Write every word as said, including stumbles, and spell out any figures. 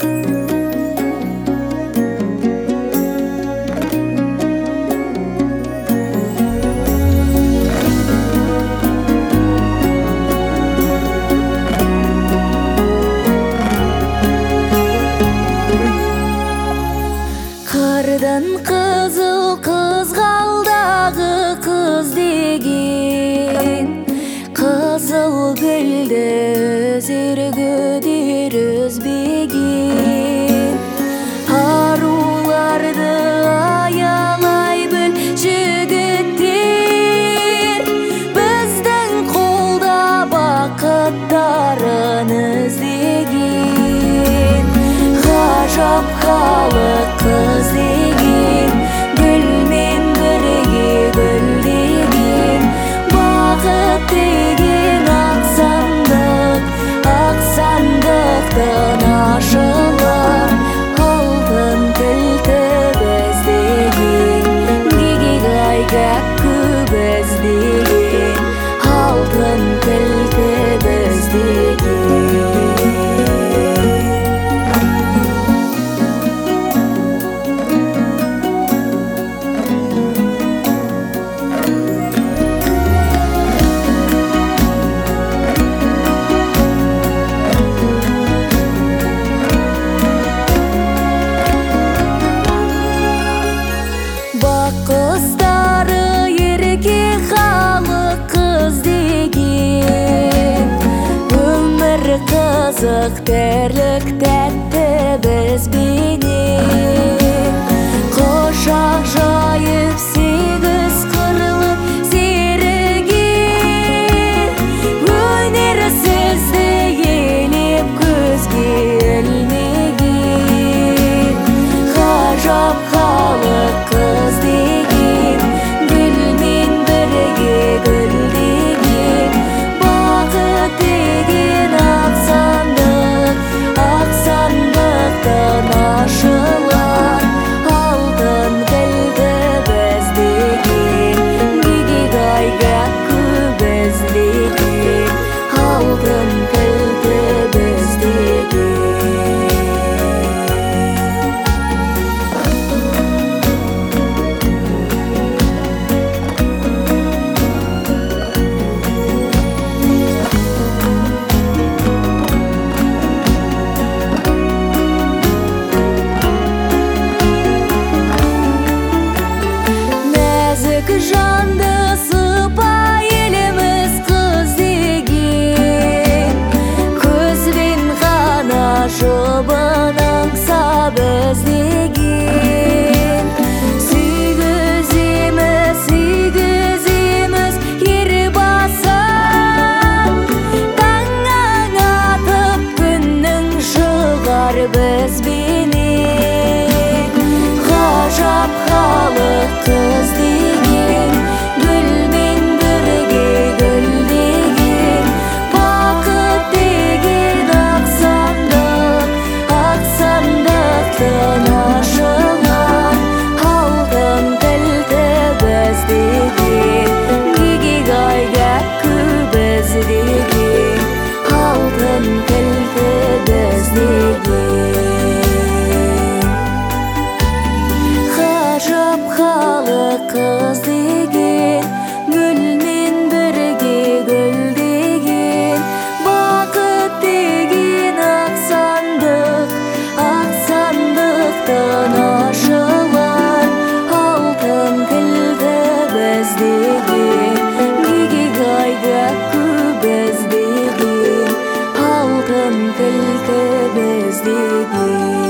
Кардан кызыл кызгалдагы кыз деген, кызыл гүлдү өзүргүдүр өзбеген. Аруларды аялай бил жигиттер, биздин колдо бакыттарын издеген. Гажап халык кыз деген, гүлмен бирге гүлдеген. Бакыт деген ак сандык, ак сандыктын ашылар. Алтын кілті біздеген, гигигайга күп іздеген. Алтын кілті біздеген. Кыздары ерке халық кыз деген, өмір қызық тірлік тәтті бізбенен. Құшақ жайып сегіз қырлы серіген, өнер сізді елеп көзге ілмеген. Ғажап халық кыз деген, гүлмен бірге гүлдеген. Бақыт деген ақ сандық, ақ сандықтан ашылар. Алтын кілті біздеген, гигигайга күп іздеген. Алтын кілті біздеген. Жанды сыпайылымыз кыз деген, көзбен ғана жұбын аңса біздеген. Сүйгіземіз, сүйгіземіз ер басып, таңың атып күннің шығар бізбенен. Ғажап халық кыз деген, гүлмен бірге гүлдеген. Бақыт деген ақ сандық, ақ сандықтан ашылар. Алтын кілті біздеген, гигигайга күп іздеген. Алтын кілті біздеген. Ғажап халық кыз деген, гүлмен бірге гүлдеген. Бақыт деген ақ сандық, ақ сандықтан ашылар. Алтын кілті біздеген, гигигайга күп іздеген. Алтын кілті біздеген.